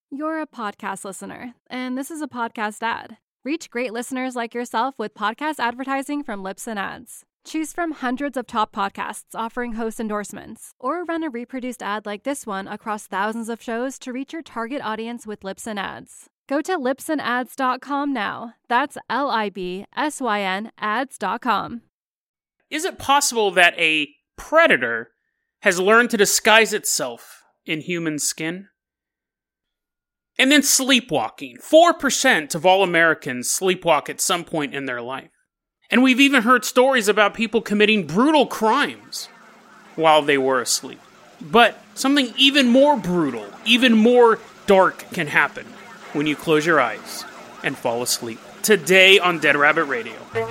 You're a podcast listener, and this is a podcast ad. Reach great listeners like yourself with podcast advertising from Libsyn Ads. Choose from hundreds of top podcasts offering host endorsements, or run a reproduced ad like this one across thousands of shows to reach your target audience with Libsyn Ads. Go to libsynads.com now. That's LIBSYN ads.com. Is it possible that a predator has learned to disguise itself in human skin? And then sleepwalking. 4% of all Americans sleepwalk at some point in their life. And we've even heard stories about people committing brutal crimes while they were asleep. But something even more brutal, even more dark can happen when you close your eyes and fall asleep. Today on Dead Rabbit Radio.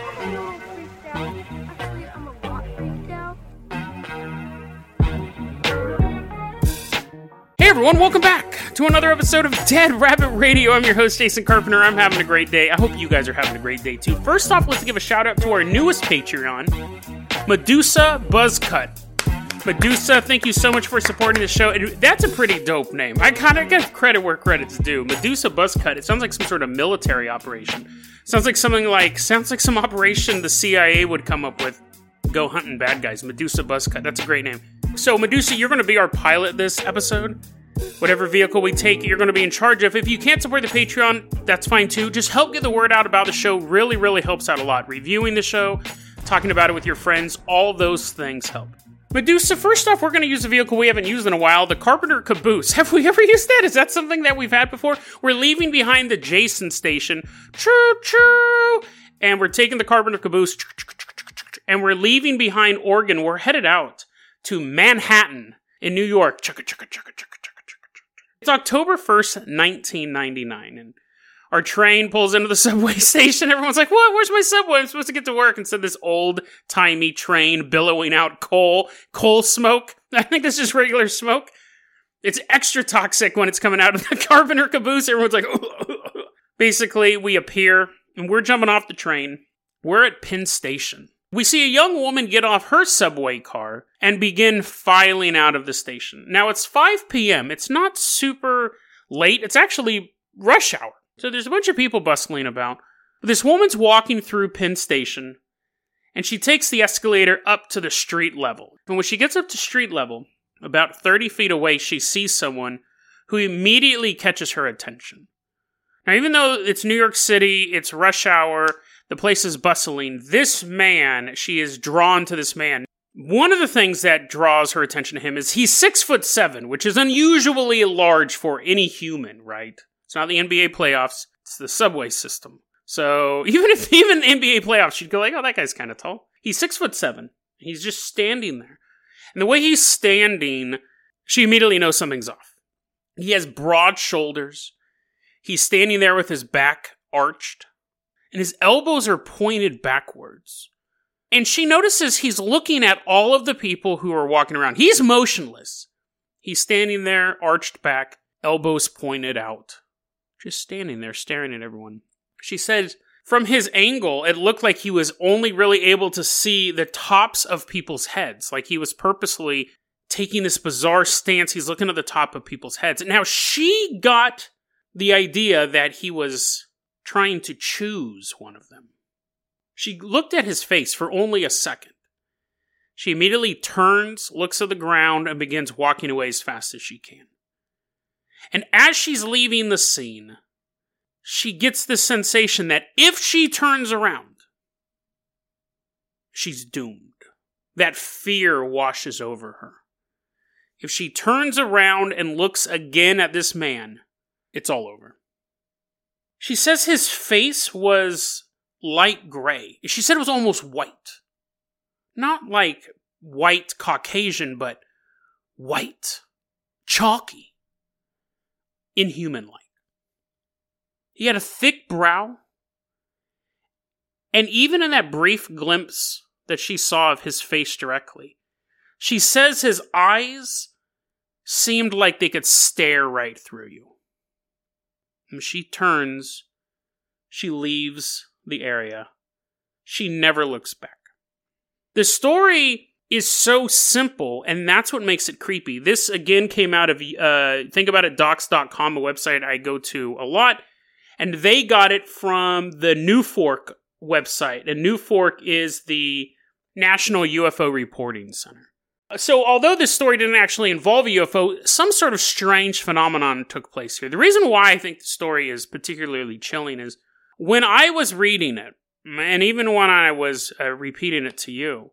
Hey everyone, welcome back to another episode of Dead Rabbit Radio. I'm your host, Jason Carpenter. I'm having a great day. I hope you guys are having a great day too. First off, let's give a shout out to our newest Patreon, Medusa Buzzcut. Medusa, thank you so much for supporting the show. That's a pretty dope name. I kind of give credit where credit's due. Medusa Buzzcut. It sounds like some sort of military operation. Sounds like some operation the CIA would come up with. Go hunting bad guys. Medusa Buzzcut. That's a great name. So, Medusa, you're going to be our pilot this episode. Whatever vehicle we take, you're going to be in charge of. If you can't support the Patreon, that's fine too. Just help get the word out about the show. Really, really helps out a lot. Reviewing the show, talking about it with your friends, all those things help. Medusa, first off, we're going to use a vehicle we haven't used in a while, the Carpenter Caboose. Have we ever used that? Is that something that we've had before? We're leaving behind the Jason station. Choo-choo! And we're taking the Carpenter Caboose. And we're leaving behind Oregon. We're headed out to Manhattan in New York. It's October 1st, 1999, and our train pulls into the subway station. Everyone's like, what? Where's my subway? I'm supposed to get to work. Instead, this old-timey train billowing out coal smoke. I think this is regular smoke. It's extra toxic when it's coming out of the Carpenter Caboose. Everyone's like, Basically, we appear, and we're jumping off the train. We're at Penn Station. We see a young woman get off her subway car and begin filing out of the station. Now, it's 5 p.m. It's not super late. It's actually rush hour. So there's a bunch of people bustling about. But this woman's walking through Penn Station, and she takes the escalator up to the street level. And when she gets up to street level, about 30 feet away, she sees someone who immediately catches her attention. Now, even though it's New York City, it's rush hour, the place is bustling, she is drawn to this man. One of the things that draws her attention to him is he's 6'7", which is unusually large for any human, right? It's not the NBA playoffs, it's the subway system. So even NBA playoffs, you'd go like, oh, that guy's kind of tall. He's 6'7". He's just standing there. And the way he's standing, she immediately knows something's off. He has broad shoulders. He's standing there with his back arched. And his elbows are pointed backwards. And she notices he's looking at all of the people who are walking around. He's motionless. He's standing there, arched back, elbows pointed out. Just standing there, staring at everyone. She says, from his angle, it looked like he was only really able to see the tops of people's heads. Like he was purposely taking this bizarre stance. He's looking at the top of people's heads. And now she got the idea that he was trying to choose one of them. She looked at his face for only a second. She immediately turns, looks at the ground, and begins walking away as fast as she can. And as she's leaving the scene, she gets the sensation that if she turns around, she's doomed. That fear washes over her. If she turns around and looks again at this man, it's all over. She says his face was light gray. She said it was almost white. Not like white Caucasian, but white. Chalky. Inhuman-like. He had a thick brow. And even in that brief glimpse that she saw of his face directly, she says his eyes seemed like they could stare right through you. And she turns, she leaves the area. She never looks back. The story is so simple, and that's what makes it creepy. This, again, came out of, think about it, docs.com, a website I go to a lot, and they got it from the NUFORC website, and NUFORC is the National UFO Reporting Center. So, although this story didn't actually involve a UFO, some sort of strange phenomenon took place here. The reason why I think the story is particularly chilling is, when I was reading it, and even when I was repeating it to you,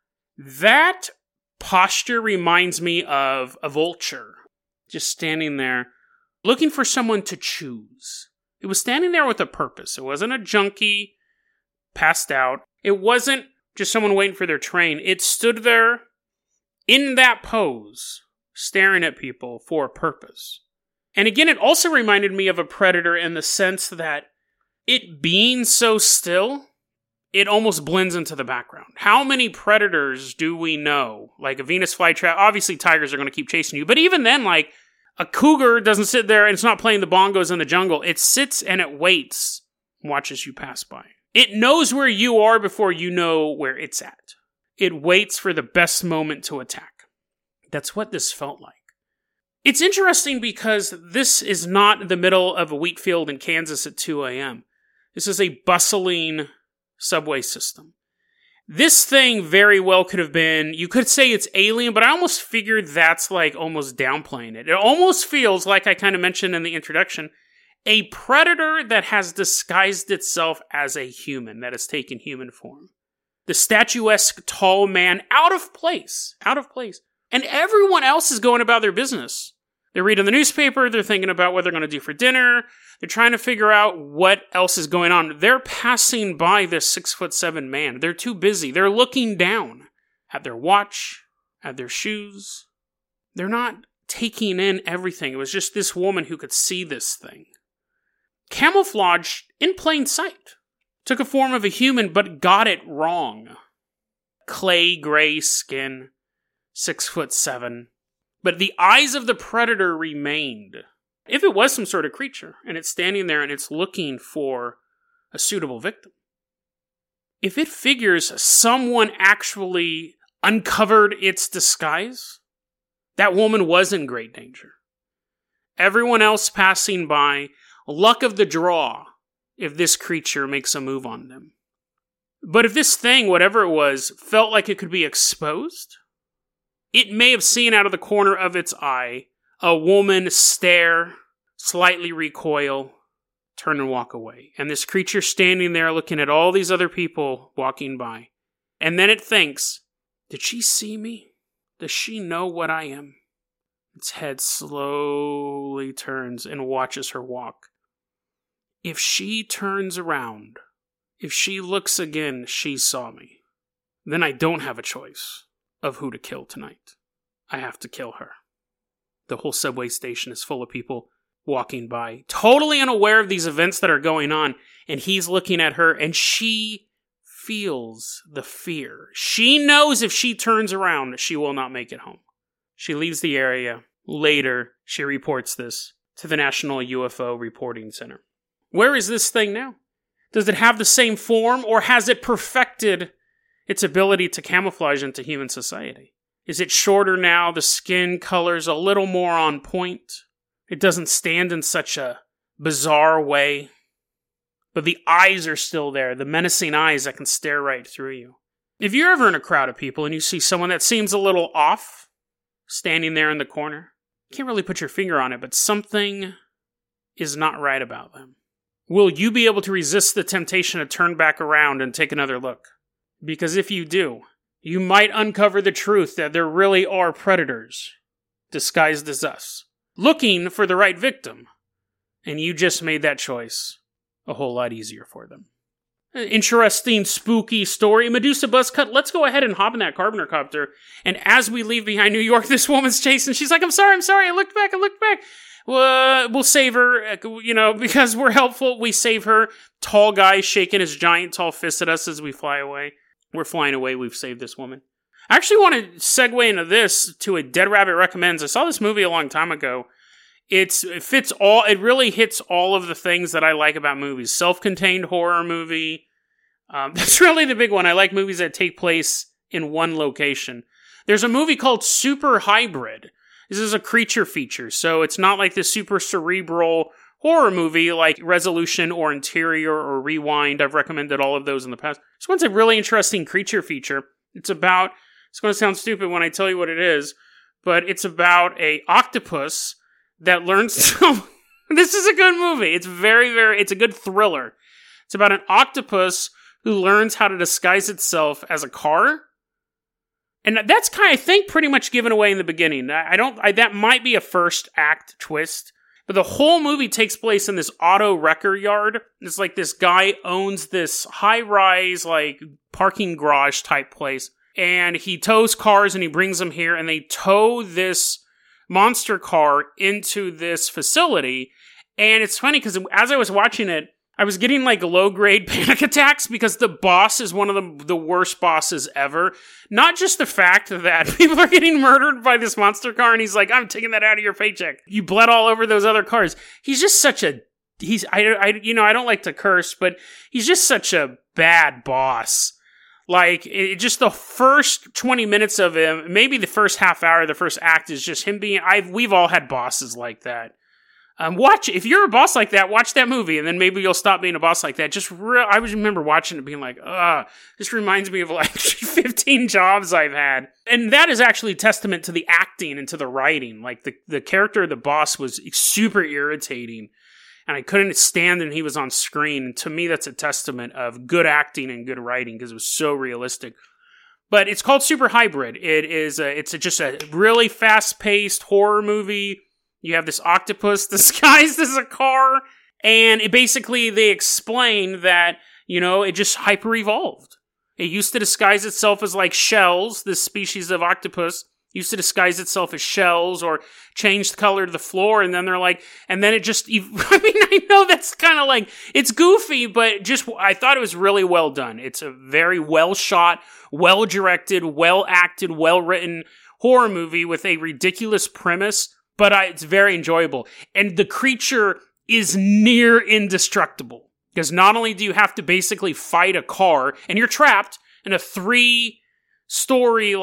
that posture reminds me of a vulture, just standing there, looking for someone to choose. It was standing there with a purpose. It wasn't a junkie passed out. It wasn't just someone waiting for their train. It stood there in that pose, staring at people for a purpose. And again, it also reminded me of a predator in the sense that it being so still, it almost blends into the background. How many predators do we know? Like a Venus flytrap, obviously tigers are going to keep chasing you, but even then, like, a cougar doesn't sit there and it's not playing the bongos in the jungle. It sits and it waits, watches you pass by. It knows where you are before you know where it's at. It waits for the best moment to attack. That's what this felt like. It's interesting because this is not the middle of a wheat field in Kansas at 2 a.m. This is a bustling subway system. This thing very well could have been, you could say it's alien, but I almost figured that's like almost downplaying it. It almost feels like I kind of mentioned in the introduction, a predator that has disguised itself as a human, that has taken human form. The statuesque tall man, out of place. And everyone else is going about their business. They're reading the newspaper, they're thinking about what they're going to do for dinner, they're trying to figure out what else is going on. They're passing by this 6'7" man. They're too busy. They're looking down at their watch, at their shoes. They're not taking in everything. It was just this woman who could see this thing. Camouflaged in plain sight. Took a form of a human, but got it wrong. Clay gray skin, 6'7". But the eyes of the predator remained. If it was some sort of creature, and it's standing there and it's looking for a suitable victim. If it figures someone actually uncovered its disguise, that woman was in great danger. Everyone else passing by, luck of the draw if this creature makes a move on them. But if this thing, whatever it was, felt like it could be exposed, it may have seen out of the corner of its eye a woman stare, slightly recoil, turn and walk away. And this creature standing there looking at all these other people walking by. And then it thinks, did she see me? Does she know what I am? Its head slowly turns and watches her walk. If she turns around, if she looks again, she saw me. Then I don't have a choice of who to kill tonight. I have to kill her. The whole subway station is full of people walking by, totally unaware of these events that are going on, and he's looking at her, and she feels the fear. She knows if she turns around, she will not make it home. She leaves the area. Later, she reports this to the National UFO Reporting Center. Where is this thing now? Does it have the same form, or has it perfected its ability to camouflage into human society? Is it shorter now? The skin color's a little more on point. It doesn't stand in such a bizarre way. But the eyes are still there, the menacing eyes that can stare right through you. If you're ever in a crowd of people and you see someone that seems a little off, standing there in the corner, you can't really put your finger on it, but something is not right about them. Will you be able to resist the temptation to turn back around and take another look? Because if you do, you might uncover the truth that there really are predators, disguised as us, looking for the right victim. And you just made that choice a whole lot easier for them. An interesting, spooky story. Medusa buzz cut. Let's go ahead and hop in that Carpenter copter. And as we leave behind New York, this woman's chasing. She's like, I'm sorry. I looked back. We'll save her, because we're helpful. We save her. Tall guy shaking his giant tall fist at us as we fly away. We're flying away. We've saved this woman. I actually want to segue into this to a Dead Rabbit Recommends. I saw this movie a long time ago. It really hits all of the things that I like about movies. Self-contained horror movie. That's really the big one. I like movies that take place in one location. There's a movie called Super Hybrid. This is a creature feature, so it's not like the super cerebral horror movie like Resolution or Interior or Rewind. I've recommended all of those in the past. This one's a really interesting creature feature. It's going to sound stupid when I tell you what it is, but it's about a octopus that learns to... This is a good movie. It's it's a good thriller. It's about an octopus who learns how to disguise itself as a car. And that's I think, pretty much given away in the beginning. That might be a first act twist. But the whole movie takes place in this auto wrecker yard. It's like this guy owns this high-rise, like, parking garage type place. And he tows cars and he brings them here. And they tow this monster car into this facility. And it's funny because as I was watching it, I was getting like low-grade panic attacks because the boss is one of the worst bosses ever. Not just the fact that people are getting murdered by this monster car and he's like, I'm taking that out of your paycheck. You bled all over those other cars. He's just such a... I don't like to curse, but he's just such a bad boss. Like, just the first 20 minutes of him, maybe the first half hour, the first act is just him being... We've all had bosses like that. If you're a boss like that, watch that movie, and then maybe you'll stop being a boss like that. I remember watching it being like, this reminds me of like 15 jobs I've had. And that is actually testament to the acting and to the writing. Like, the character of the boss was super irritating, and I couldn't stand that he was on screen. And to me, that's a testament of good acting and good writing, because it was so realistic. But it's called Super Hybrid. It's just a really fast-paced horror movie. You have this octopus disguised as a car, and they explain that, it just hyper-evolved. It used to disguise itself as, like, shells. This species of octopus used to disguise itself as shells or change the color to the floor, and then they're like, and then it just, I know that's kind of like, it's goofy, but I thought it was really well done. It's a very well-shot, well-directed, well-acted, well-written horror movie with a ridiculous premise, but it's very enjoyable. And the creature is near indestructible. Because not only do you have to basically fight a car, and you're trapped in a 3-story,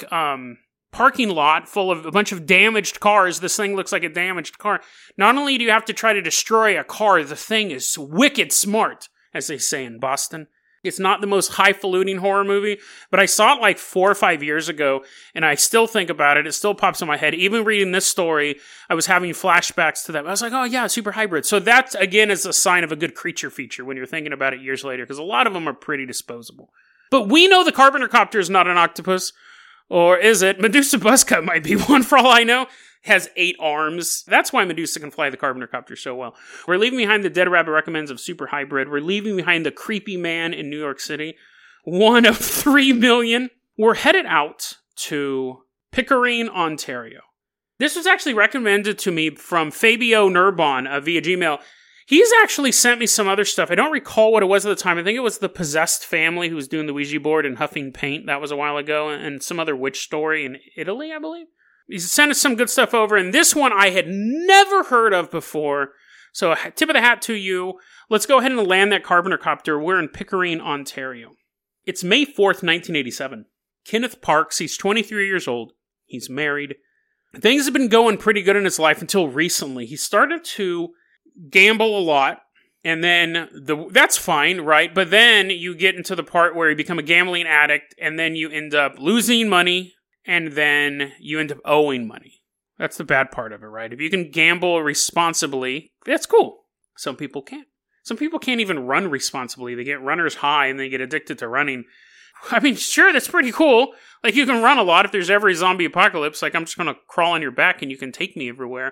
parking lot full of a bunch of damaged cars. This thing looks like a damaged car. Not only do you have to try to destroy a car, the thing is wicked smart, as they say in Boston. It's not the most highfalutin horror movie, but I saw it like 4 or 5 years ago, and I still think about it. It still pops in my head. Even reading this story, I was having flashbacks to that. I was like, oh yeah, Super Hybrid. So that, again, is a sign of a good creature feature when you're thinking about it years later, because a lot of them are pretty disposable. But we know the Carpenter Copter is not an octopus. Or is it? Medusa Buzzcut might be one, for all I know. Has 8 arms. That's why Medusa can fly the Carpenter Copter so well. We're leaving behind the Dead Rabbit Recommends of Super Hybrid. We're leaving behind the Creepy Man in New York City. 1 of 3 million. We're headed out to Pickering, Ontario. This was actually recommended to me from Fabio Nurbon via Gmail. He's actually sent me some other stuff. I don't recall what it was at the time. I think it was the Possessed family who was doing the Ouija board and huffing paint. That was a while ago. And some other witch story in Italy, I believe. He's sent us some good stuff over, and this one I had never heard of before. So, tip of the hat to you. Let's go ahead and land that Carpenter Copter. We're in Pickering, Ontario. It's May 4th, 1987. Kenneth Parks, he's 23 years old. He's married. Things have been going pretty good in his life until recently. He started to gamble a lot, and then that's fine, right? But then you get into the part where you become a gambling addict, and then you end up losing money, and then you end up owing money. That's the bad part of it, right? If you can gamble responsibly, that's cool. Some people can't. Some people can't even run responsibly. They get runner's high and they get addicted to running. I mean, sure, that's pretty cool. Like, you can run a lot if there's ever a zombie apocalypse. Like, I'm just going to crawl on your back and you can take me everywhere.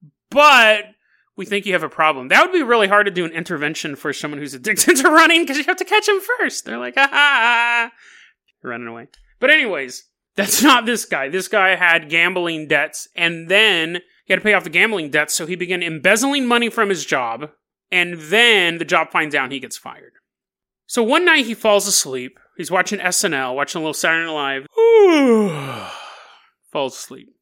But we think you have a problem. That would be really hard to do an intervention for someone who's addicted to running, because you have to catch them first. They're like, ha, running away. But anyways, that's not this guy. This guy had gambling debts, and then he had to pay off the gambling debts, so he began embezzling money from his job, and then the job finds out and he gets fired. So one night he falls asleep. He's watching SNL, watching a little Saturday Night Live. Falls asleep.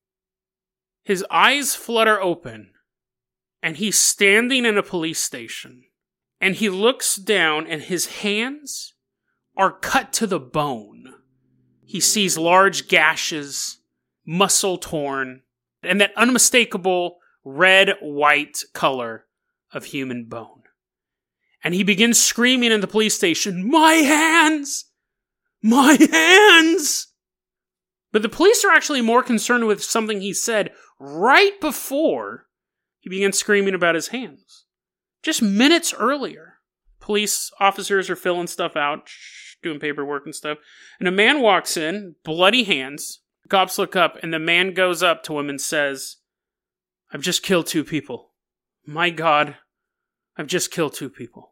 His eyes flutter open, and he's standing in a police station, and he looks down, and his hands are cut to the bone. he sees large gashes, muscle torn, and that unmistakable red-white color of human bone. And he begins screaming in the police station, "My hands! My hands!" But the police are actually more concerned with something he said right before he began screaming about his hands. Just minutes earlier, police officers are filling stuff out, doing paperwork and stuff, and a man walks in, bloody hands. The cops look up, and the man goes up to him and says, "I've just killed 2 people. My God, I've just killed 2 people."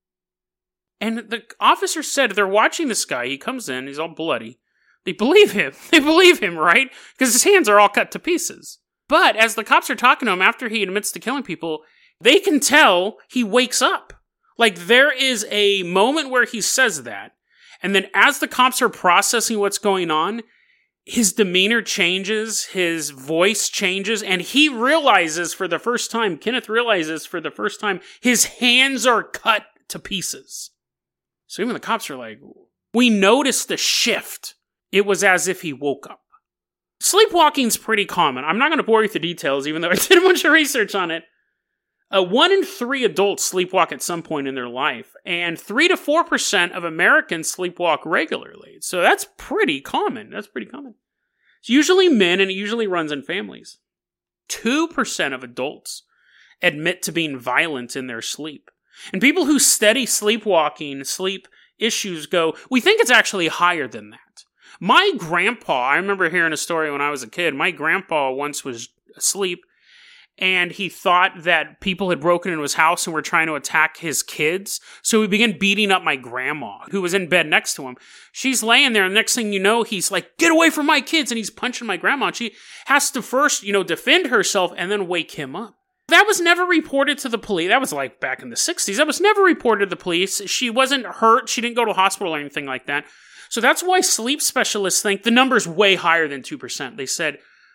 And the officer said they're watching this guy. He comes in, he's all bloody. They believe him. They believe him, right? Because his hands are all cut to pieces. But as the cops are talking to him after he admits to killing people, they can tell he wakes up. Like, there is a moment where he says that. And then as the cops are processing what's going on, his demeanor changes, his voice changes, and he realizes for the first time, Kenneth realizes for the first time, his hands are cut to pieces. So even the cops are like, we noticed the shift. It was as if he woke up. Sleepwalking's pretty common. I'm not going to bore you with the details, even though I did a bunch of research on it. 1 in 3 adults sleepwalk at some point in their life, and 3 to 4% of Americans sleepwalk regularly. So that's pretty common. It's usually men, and it usually runs in families. 2% of adults admit to being violent in their sleep. And people who study sleepwalking, sleep issues go, we think it's actually higher than that. My grandpa, I remember hearing a story when I was a kid, my grandpa once was asleep, and he thought that people had broken into his house and were trying to attack his kids. So he began beating up my grandma, who was in bed next to him. She's laying there, and the next thing you know, he's like, "Get away from my kids!" And he's punching my grandma. And she has to first, defend herself and then wake him up. That was never reported to the police. That was like back in the 60s. That was never reported to the police. She wasn't hurt. She didn't go to the hospital or anything like that. So that's why sleep specialists think the number's way higher than 2%. They said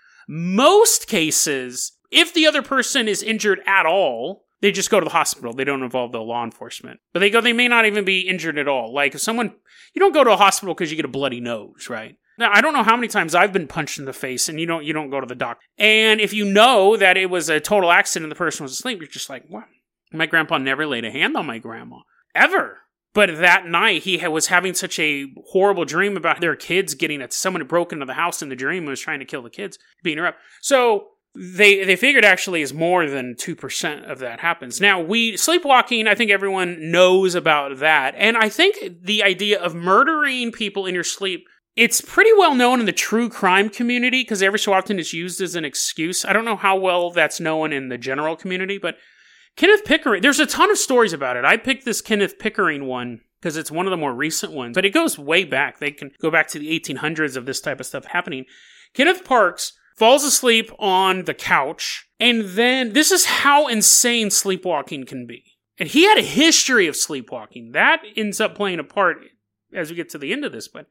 most cases, if the other person is injured at all, they just go to the hospital. They don't involve the law enforcement. But they may not even be injured at all. Like if someone, you don't go to a hospital because you get a bloody nose, right? Now, I don't know how many times I've been punched in the face and you don't go to the doctor. And if you know that it was a total accident and the person was asleep, you're just like, what? My grandpa never laid a hand on my grandma. Ever. But that night, he was having such a horrible dream about their kids someone had broken into the house in the dream and was trying to kill the kids, beating her up. So they figured actually is more than 2% of that happens. Now, sleepwalking, I think everyone knows about that. And I think the idea of murdering people in your sleep, it's pretty well known in the true crime community because every so often it's used as an excuse. I don't know how well that's known in the general community, but Kenneth Pickering, there's a ton of stories about it. I picked this Kenneth Pickering one because it's one of the more recent ones, but it goes way back. They can go back to the 1800s of this type of stuff happening. Kenneth Parks falls asleep on the couch, and then this is how insane sleepwalking can be. And he had a history of sleepwalking. That ends up playing a part as we get to the end of this, but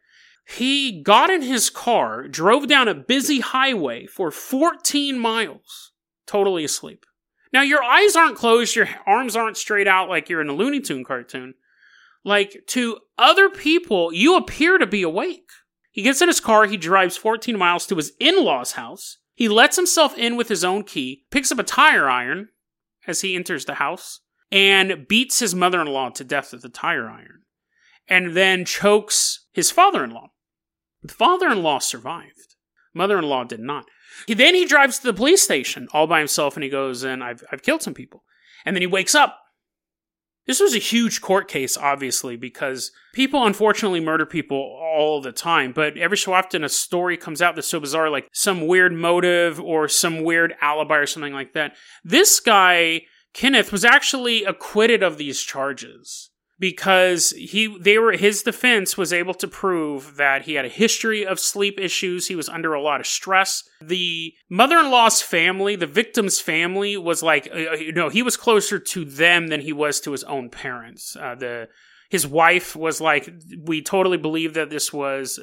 he got in his car, drove down a busy highway for 14 miles, totally asleep. Now, your eyes aren't closed, your arms aren't straight out like you're in a Looney Tune cartoon. Like, to other people, you appear to be awake. He gets in his car, he drives 14 miles to his in-laws' house. He lets himself in with his own key, picks up a tire iron as he enters the house, and beats his mother-in-law to death with the tire iron. And then chokes his father-in-law. The father-in-law survived. Mother-in-law did not. Then he drives to the police station all by himself, and he goes, and I've killed some people. And then he wakes up. This was a huge court case, obviously, because people unfortunately murder people all the time, but every so often a story comes out that's so bizarre, like some weird motive or some weird alibi or something like that. This guy, Kenneth, was actually acquitted of these charges. Because his defense was able to prove that he had a history of sleep issues. He was under a lot of stress. The mother-in-law's family, the victim's family, was like, he was closer to them than he was to his own parents. His wife was like, we totally believe that this was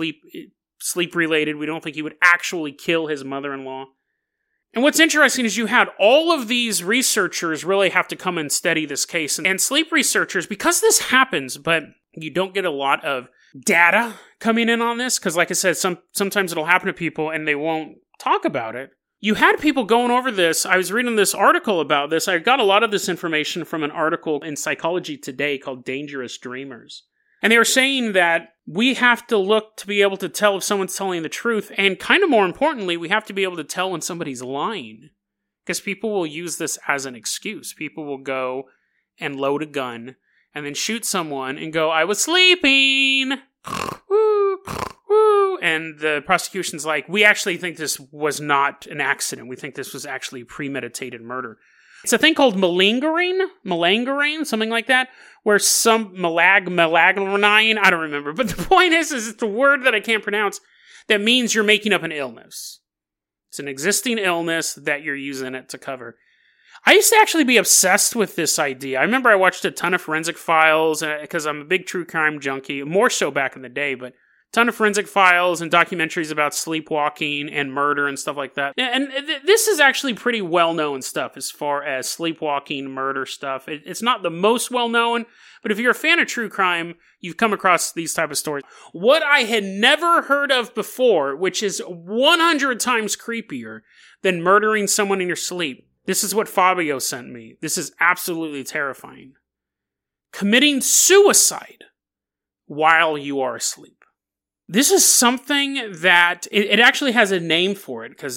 sleep related. We don't think he would actually kill his mother-in-law. And what's interesting is you had all of these researchers really have to come and study this case. And sleep researchers, because this happens, but you don't get a lot of data coming in on this, because like I said, sometimes it'll happen to people and they won't talk about it. You had people going over this. I was reading this article about this. I got a lot of this information from an article in Psychology Today called Dangerous Dreamers. And they were saying that we have to look to be able to tell if someone's telling the truth. And kind of more importantly, we have to be able to tell when somebody's lying. Because people will use this as an excuse. People will go and load a gun and then shoot someone and go, I was sleeping. Woo, woo. And the prosecution's like, we actually think this was not an accident. We think this was actually premeditated murder. It's a thing called malingering, something like that, where some malagranine, I don't remember. But the point is it's a word that I can't pronounce that means you're making up an illness. It's an existing illness that you're using it to cover. I used to actually be obsessed with this idea. I remember I watched a ton of Forensic Files because I'm a big true crime junkie, more so back in the day, but ton of Forensic Files and documentaries about sleepwalking and murder and stuff like that. And this is actually pretty well-known stuff as far as sleepwalking, murder stuff. It's not the most well-known, but if you're a fan of true crime, you've come across these type of stories. What I had never heard of before, which is 100 times creepier than murdering someone in your sleep. This is what Fabio sent me. This is absolutely terrifying. Committing suicide while you are asleep. This is something that it actually has a name for it because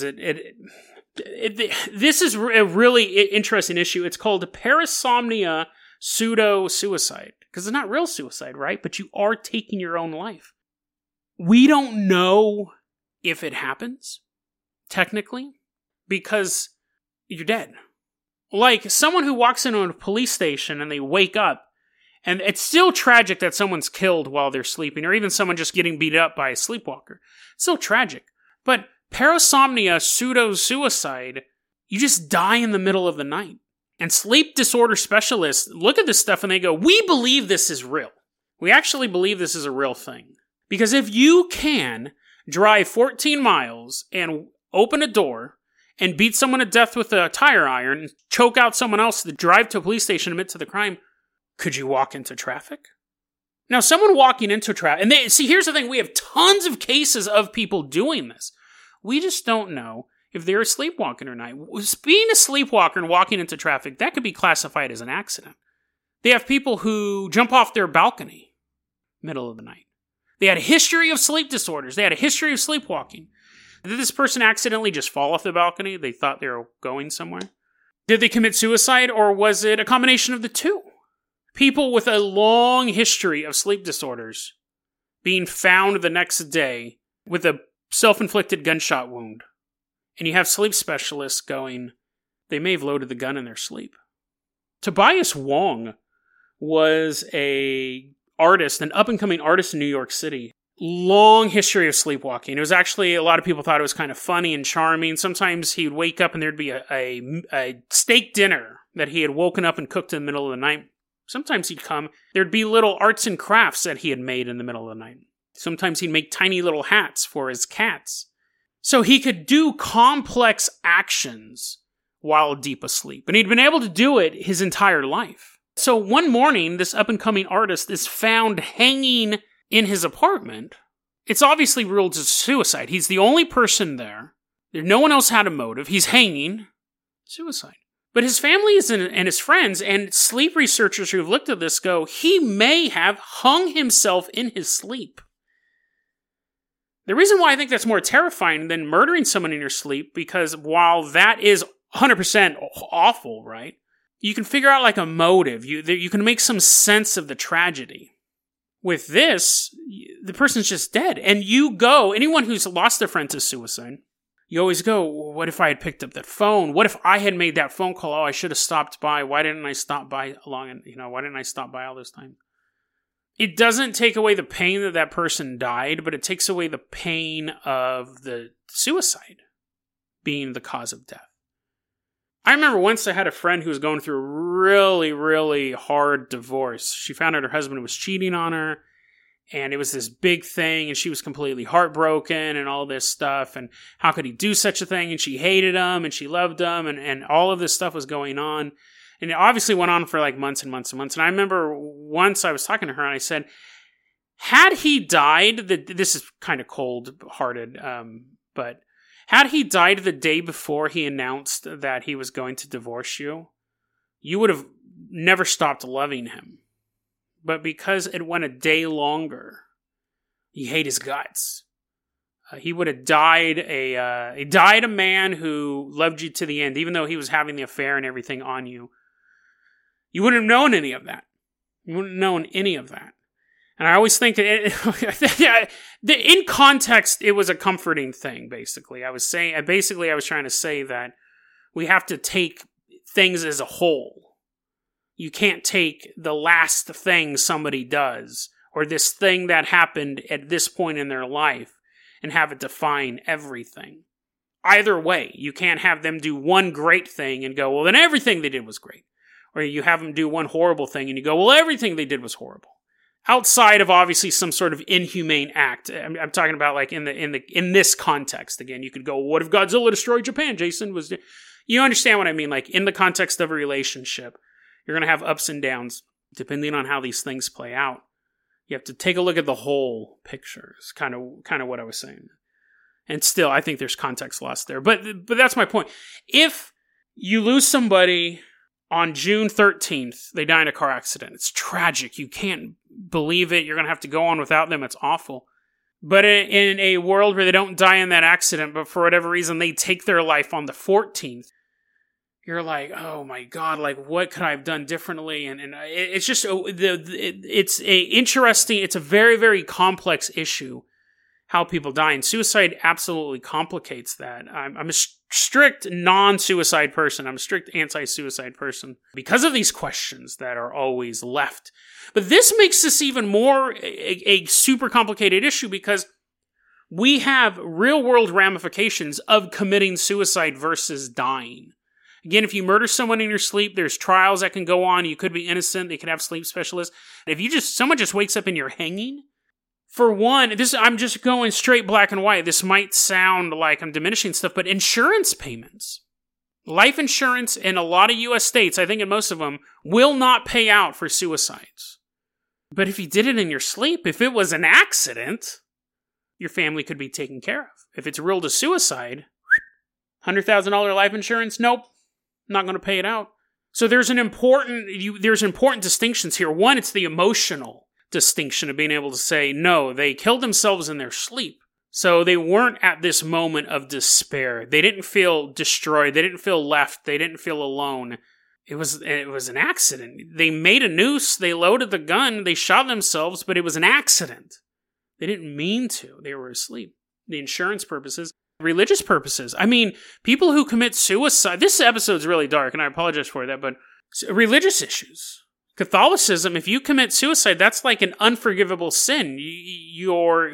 this is a really interesting issue. It's called parasomnia pseudo-suicide because it's not real suicide, right? But you are taking your own life. We don't know if it happens, technically, because you're dead. Like someone who walks into a police station and they wake up, and it's still tragic that someone's killed while they're sleeping, or even someone just getting beat up by a sleepwalker. It's still tragic. But parasomnia, pseudo-suicide, you just die in the middle of the night. And sleep disorder specialists look at this stuff and they go, we believe this is real. We actually believe this is a real thing. Because if you can drive 14 miles and open a door and beat someone to death with a tire iron, and choke out someone else to drive to a police station and admit to the crime, could you walk into traffic? Now, someone walking into traffic, and here's the thing, we have tons of cases of people doing this. We just don't know if they're sleepwalking or not. Being a sleepwalker and walking into traffic, that could be classified as an accident. They have people who jump off their balcony middle of the night. They had a history of sleep disorders. They had a history of sleepwalking. Did this person accidentally just fall off the balcony? They thought they were going somewhere. Did they commit suicide, or was it a combination of the two? People with a long history of sleep disorders being found the next day with a self-inflicted gunshot wound. And you have sleep specialists going, they may have loaded the gun in their sleep. Tobias Wong was an artist, an up-and-coming artist in New York City. Long history of sleepwalking. It was actually, a lot of people thought it was kind of funny and charming. Sometimes he would wake up and there'd be a steak dinner that he had woken up and cooked in the middle of the night. Sometimes he'd come, there'd be little arts and crafts that he had made in the middle of the night. Sometimes he'd make tiny little hats for his cats. So he could do complex actions while deep asleep. And he'd been able to do it his entire life. So one morning, this up-and-coming artist is found hanging in his apartment. It's obviously ruled as suicide. He's the only person there. No one else had a motive. He's hanging. Suicide. But his family and his friends and sleep researchers who have looked at this go, he may have hung himself in his sleep. The reason why I think that's more terrifying than murdering someone in your sleep, because while that is 100% awful, right? You can figure out like a motive. You can make some sense of the tragedy. With this, the person's just dead. And anyone who's lost their friend to suicide, you always go, what if I had picked up that phone? What if I had made that phone call? Oh, I should have stopped by. Why didn't I stop by why didn't I stop by all this time? It doesn't take away the pain that person died, but it takes away the pain of the suicide being the cause of death. I remember once I had a friend who was going through a really, really hard divorce. She found out her husband was cheating on her. And it was this big thing, and she was completely heartbroken and all this stuff, and how could he do such a thing, and she hated him, and she loved him, and all of this stuff was going on. And it obviously went on for like months and months and months. And I remember once I was talking to her, and I said, Had he died, this is kind of cold-hearted, but had he died the day before he announced that he was going to divorce you, you would have never stopped loving him. But because it went a day longer, you hate his guts. He would have died a man who loved you to the end, even though he was having the affair and everything on you. You wouldn't have known any of that. You wouldn't have known any of that. And I always think that in context, it was a comforting thing, basically. I was trying to say that we have to take things as a whole. You can't take the last thing somebody does, or this thing that happened at this point in their life, and have it define everything. Either way, you can't have them do one great thing and go, well, then everything they did was great. Or you have them do one horrible thing and you go, well, everything they did was horrible. Outside of obviously some sort of inhumane act. I'm talking about like in this context. Again, you could go, what if Godzilla destroyed Japan? Jason was... You understand what I mean? Like in the context of a relationship, you're going to have ups and downs depending on how these things play out. You have to take a look at the whole picture. It's kind of what I was saying. And still, I think there's context lost there. But that's my point. If you lose somebody on June 13th, they die in a car accident. It's tragic. You can't believe it. You're going to have to go on without them. It's awful. But in a world where they don't die in that accident, but for whatever reason, they take their life on the 14th, you're like, oh my God, like what could I have done differently? And it's just, it's a very, very complex issue how people die. And suicide absolutely complicates that. I'm a strict non-suicide person. I'm a strict anti-suicide person because of these questions that are always left. But this makes this even more a super complicated issue because we have real-world ramifications of committing suicide versus dying. Again, if you murder someone in your sleep, there's trials that can go on. You could be innocent. They could have sleep specialists. If someone just wakes up and you're hanging, for one, I'm just going straight black and white. This might sound like I'm diminishing stuff, but insurance payments, life insurance in a lot of U.S. states, I think in most of them, will not pay out for suicides. But if you did it in your sleep, if it was an accident, your family could be taken care of. If it's ruled a suicide, $100,000 life insurance, nope, not going to pay it out. So there's important distinctions here. One, it's the emotional distinction of being able to say, no, they killed themselves in their sleep. So they weren't at this moment of despair. They didn't feel destroyed. They didn't feel left. They didn't feel alone. It was an accident. They made a noose. They loaded the gun. They shot themselves, but it was an accident. They didn't mean to. They were asleep. The insurance purposes, religious purposes. I mean, people who commit suicide. This episode's really dark, and I apologize for that, but religious issues. Catholicism, if you commit suicide, that's like an unforgivable sin. You're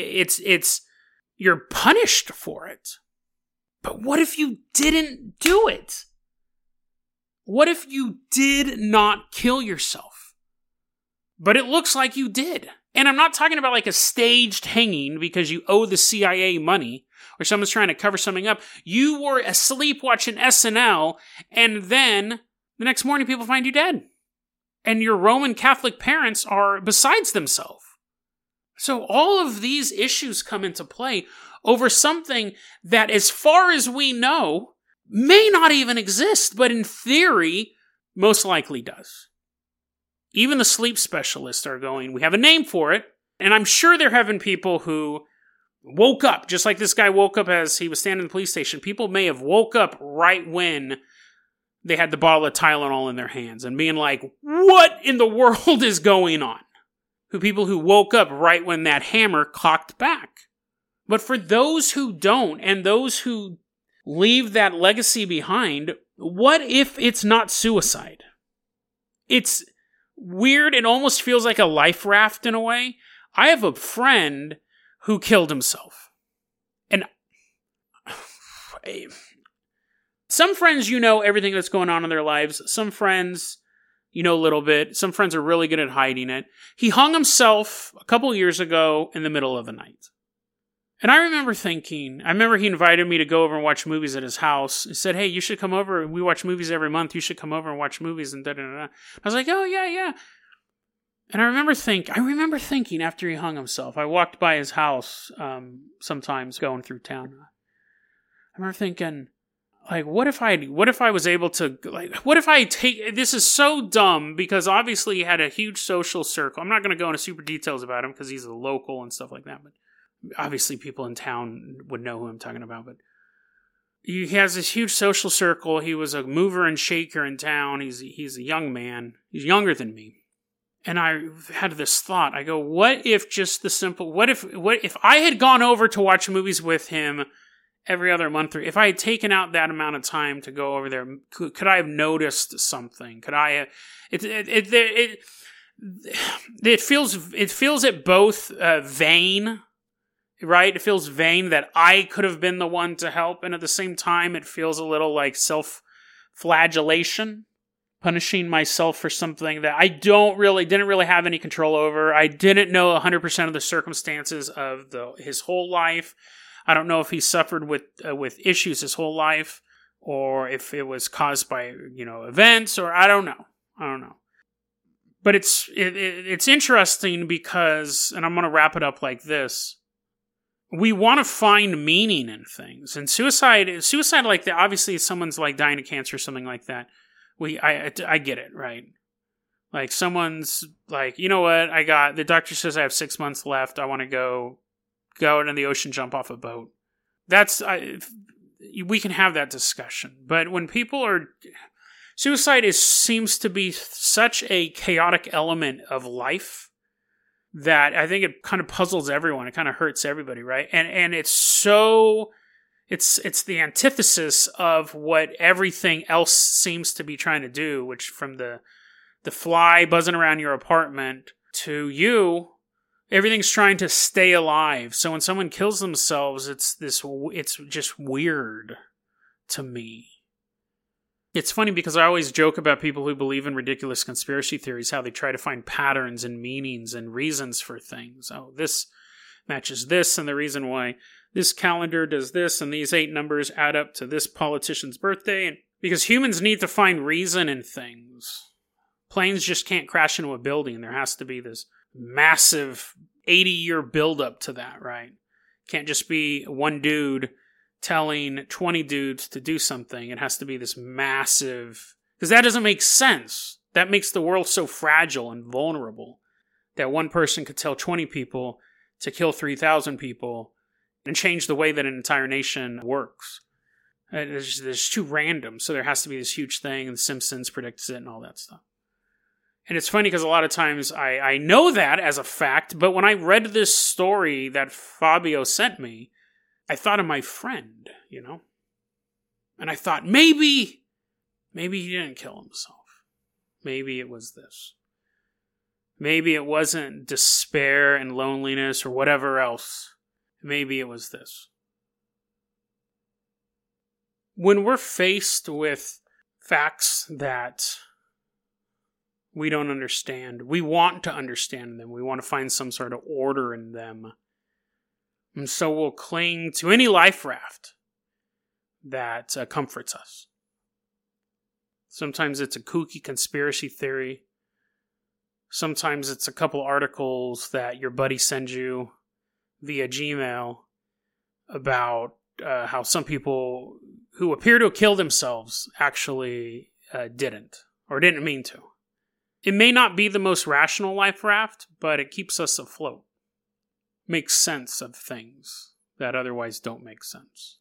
punished for it. But what if you didn't do it? What if you did not kill yourself? But it looks like you did. And I'm not talking about like a staged hanging because you owe the CIA money or someone's trying to cover something up. You were asleep watching SNL, and then the next morning people find you dead. And your Roman Catholic parents are besides themselves. So all of these issues come into play over something that, as far as we know, may not even exist, but in theory, most likely does. Even the sleep specialists are going, we have a name for it, and I'm sure there have been people who woke up, just like this guy woke up as he was standing in the police station. People may have woke up right when they had the bottle of Tylenol in their hands and being like, what in the world is going on? People who woke up right when that hammer cocked back. But for those who don't, and those who leave that legacy behind, what if it's not suicide? It's weird. It almost feels like a life raft in a way. I have a friend who killed himself. And some friends, you know everything that's going on in their lives. Some friends, you know a little bit. Some friends are really good at hiding it. He hung himself a couple years ago in the middle of the night. And I remember he invited me to go over and watch movies at his house. He said, hey, you should come over. We watch movies every month. You should come over and watch movies and da-da-da-da. I was like, oh, yeah. And I remember thinking after he hung himself, I walked by his house sometimes going through town. I remember thinking, like, what if I was able to, like, what if I take, this is so dumb because obviously he had a huge social circle. I'm not going to go into super details about him because he's a local and stuff like that, but obviously people in town would know who I'm talking about, but he has this huge social circle. He was a mover and shaker in town. He's a young man. He's younger than me. And I had this thought. I go, what if I had gone over to watch movies with him every other month, or if I had taken out that amount of time to go over there, could I have noticed something? Could I have, it feels at both vain, right? It feels vain that I could have been the one to help, and at the same time, it feels a little like self-flagellation, punishing myself for something that I didn't really have any control over. I didn't know 100% of the circumstances of his whole life. I don't know if he suffered with issues his whole life, or if it was caused by events, or I don't know. But it's interesting because, and I'm going to wrap it up like this. We want to find meaning in things, and suicide like that. Obviously, if someone's like dying of cancer or something like that, I get it, right? Like someone's like, you know what? The doctor says I have 6 months left. I want to go out in the ocean, jump off a boat. We can have that discussion. But when suicide seems to be such a chaotic element of life that I think it kind of puzzles everyone. It kind of hurts everybody, right? And it's the antithesis of what everything else seems to be trying to do, which from the fly buzzing around your apartment to you, everything's trying to stay alive. So when someone kills themselves, it's just weird to me. It's funny because I always joke about people who believe in ridiculous conspiracy theories, how they try to find patterns and meanings and reasons for things. Oh, this matches this, and the reason why this calendar does this, and these 8 numbers add up to this politician's birthday. And because humans need to find reason in things. Planes just can't crash into a building. There has to be this massive 80-year buildup to that, right? Can't just be one dude telling 20 dudes to do something. It has to be this massive, because that doesn't make sense. That makes the world so fragile and vulnerable that one person could tell 20 people to kill 3,000 people and change the way that an entire nation works. It's too random, so there has to be this huge thing, and The Simpsons predicts it and all that stuff. And it's funny because a lot of times I know that as a fact, but when I read this story that Fabio sent me, I thought of my friend, And I thought, maybe he didn't kill himself. Maybe it was this. Maybe it wasn't despair and loneliness or whatever else. Maybe it was this. When we're faced with facts that we don't understand, we want to understand them. We want to find some sort of order in them. And so we'll cling to any life raft that comforts us. Sometimes it's a kooky conspiracy theory. Sometimes it's a couple articles that your buddy sends you via Gmail about how some people who appear to have killed themselves actually didn't, or didn't mean to. It may not be the most rational life raft, but it keeps us afloat. Makes sense of things that otherwise don't make sense.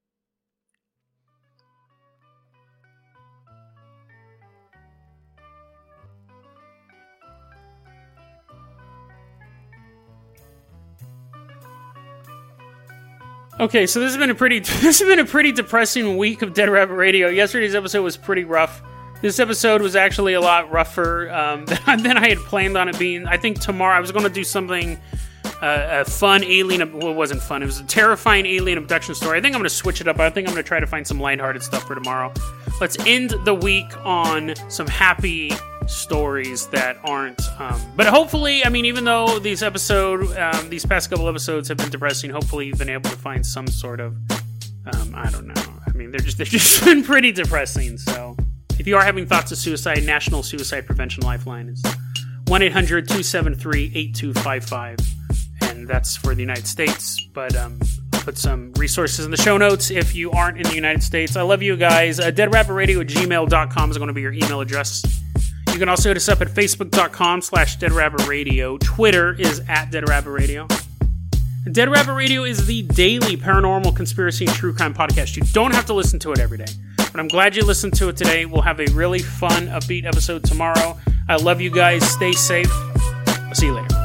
Okay, so this has been a pretty depressing week of Dead Rabbit Radio. Yesterday's episode was pretty rough. This episode was actually a lot rougher than I had planned on it being. I think tomorrow I was going to do something, a fun alien. Well, it wasn't fun. It was a terrifying alien abduction story. I think I'm going to switch it up. I think I'm going to try to find some lighthearted stuff for tomorrow. Let's end the week on some happy stories that aren't. But hopefully, I mean, even though these past couple episodes have been depressing, hopefully you've been able to find some sort of, I don't know. I mean, they've just been pretty depressing. So if you are having thoughts of suicide, National Suicide Prevention Lifeline is 1-800-273-8255. And that's for the United States. But I'll put some resources in the show notes if you aren't in the United States. I love you guys. deadrabbitradio@gmail.com is going to be your email address. You can also hit us up at facebook.com/deadrabbitradio. Twitter is @deadrabbitradio. Dead Rabbit Radio is the daily paranormal, conspiracy, and true crime podcast. You don't have to listen to it every day, but I'm glad you listened to it today. We'll have a really fun, upbeat episode tomorrow. I love you guys. Stay safe. I'll see you later.